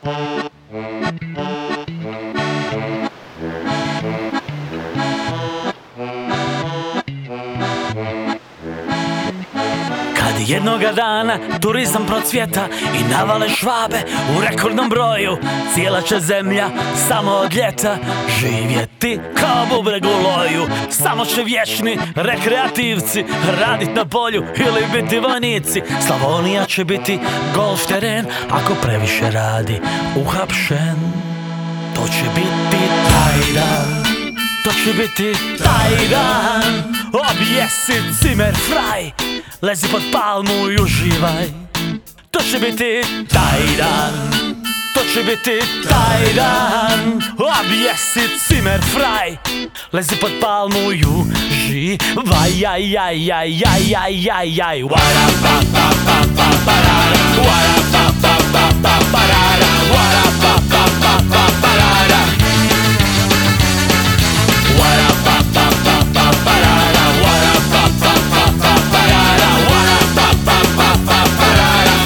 Kad jednoga dana turizam procvjeta i navale švabe u rekordnom broju, cijela će zemlja samo od ljeta živjeti kao bubreg u loju. Samo će vječni rekreativci radit na polju ili biti vojnici. Slavonija će biti golf teren, ako previše radi uhapšen. To će biti taj dan, to će biti taj dan. Objesi Zimmerfrei, lezi pod palmu i uživaj. To će biti taj dan, to će biti taj dan. Objesi Zimmerfrei, lezi pod palmu i uživaj. Jaj, jaj, jaj, jaj, jaj, jaj, jaj. Wara pa pa pa pa parara, wara pa pa pa pa parara, wara pa pa pa pa parara, wara pa pa pa pa parara, wara pa pa pa pa parara, wara pa pa pa pa parara.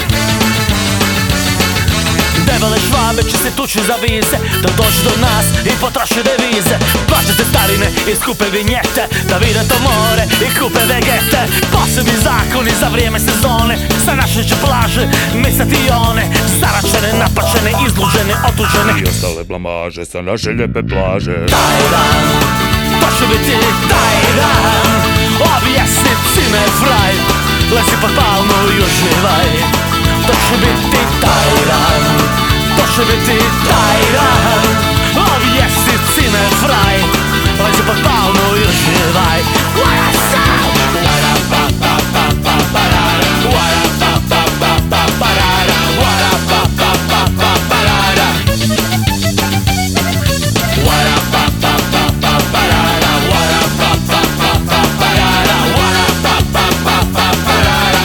Debele švabe će se tući za vize, da dođu do nas i potroše devize. Plaćate starine i skupe vinjete, da vide to more i kupe vegete. Posebni zakoni za vrijeme sezone, sa naše će plaže micati i one. Zaračene, napačene, izluđene, otuđene i ostale blamaže sa naše lijepe plaže. Taj dan, to će biti taj dan. Objesi Zimmerfrei, lezi pod palmu i uživaj. To će biti taj dan, to će biti taj dan. Objesi Zimmerfrei, lezi pod palmu i uživaj. Wara pa pa pa pa parara, wara pa pa pa pa parara, wara pa pa pa pa parara, wara pa pa pa pa parara, wara pa pa pa pa parara, wara pa pa pa pa parara.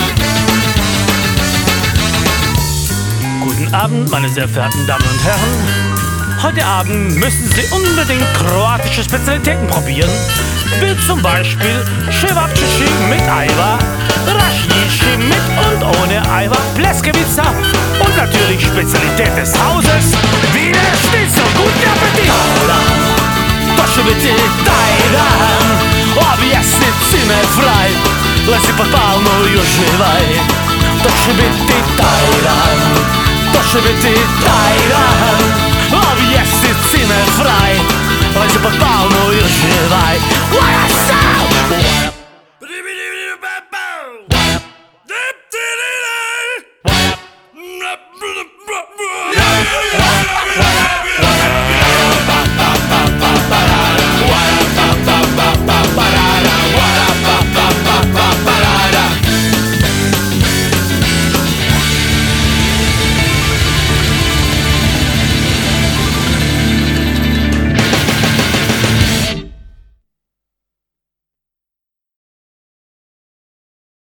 Guten Abend, meine sehr verehrten Damen und Herren. Heute Abend müssen Sie unbedingt kroatische Spezialitäten probieren, wie zum Beispiel Cevapcici mit Ajvar, Rašnici mit und ohne Ajvar, Pljeskavica und natürlich Spezialität des Hauses, Wiener Schnitzel. Guten Appetit! To će biti taj dan. Objesi Zimmerfrei, lezi pod palmu i uživaj. To će biti taj dan, to će biti taj dan. Objesi Zimmerfrei, lezi pod palmu i uživaj. Wara